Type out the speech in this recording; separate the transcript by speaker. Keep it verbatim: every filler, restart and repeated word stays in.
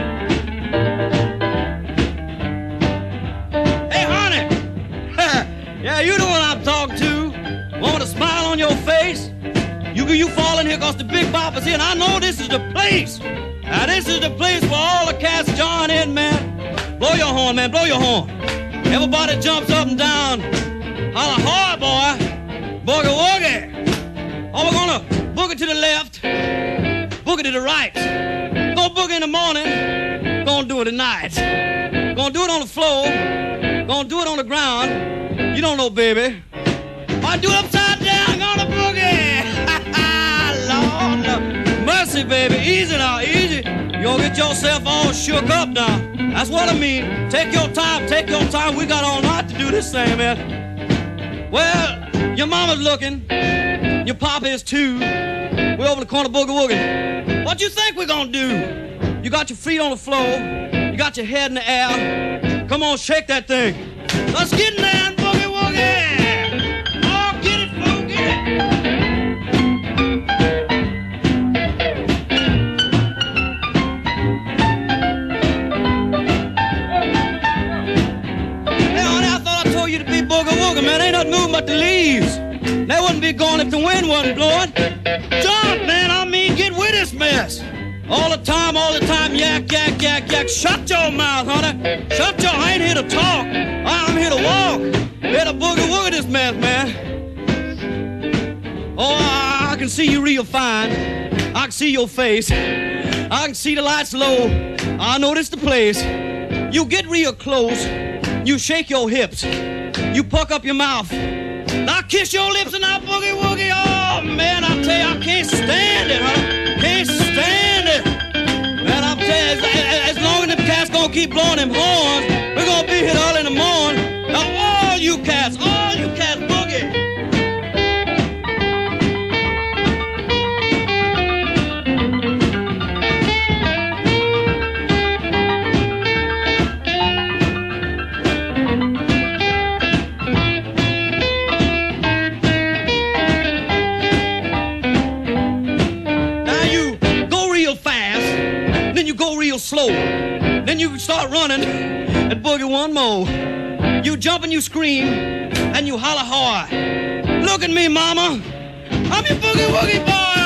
Speaker 1: Hey, honey. Yeah, you the one I'm talking to. Want a smile on your face? You you fall in here cause the Big Bopper's here, and I know this is the place. Now this is the place where all the cats join in, man. Blow your horn, man, blow your horn. Everybody jumps up and down. Holla hard, boy. Boogie woogie. Oh, we're gonna boogie to the left, boogie to the right. Go boogie in the morning, gonna do it at night. Gonna do it on the floor, gonna do it on the ground. You don't know, baby. I do it upside down, gonna boogie. Lord, no. Mercy, baby, easy now, easy. You gonna get yourself all shook up now. That's what I mean. Take your time, take your time. We got all night to do this thing, man. Well, your mama's looking. Your papa is too. We're over the corner boogie woogie. What you think we're gonna do? You got your feet on the floor. You got your head in the air. Come on, shake that thing. Let's get in there and boogie woogie. Oh, get it, Flo, get it. Hey, honey, I thought I told you to be boogie woogie, man. Ain't nothing moving but the leaves. They wouldn't be going if the wind wasn't blowing. Jump, man, I mean, get with this mess. All the time, all the time, yak, yak, yak, yak. Shut your mouth, honey. Shut your, I ain't here to talk. I'm here to walk. Here to boogie woogie this mess, man. Oh, I, I can see you real fine. I can see your face. I can see the lights low. I know this the place. You get real close. You shake your hips. You puck up your mouth. Now kiss your lips and now boogie woogie. Oh, man, I tell you, I can't stand it, huh? Can't stand it. Man, I'm telling you, as, as long as them cats gonna keep blowing them horns, we're gonna be here early in the morning. Now, all you cats, all you cats, boogie. Slow. Then you start running and boogie one more. You jump and you scream and you holler hard. Look at me, mama. I'm your boogie woogie boy.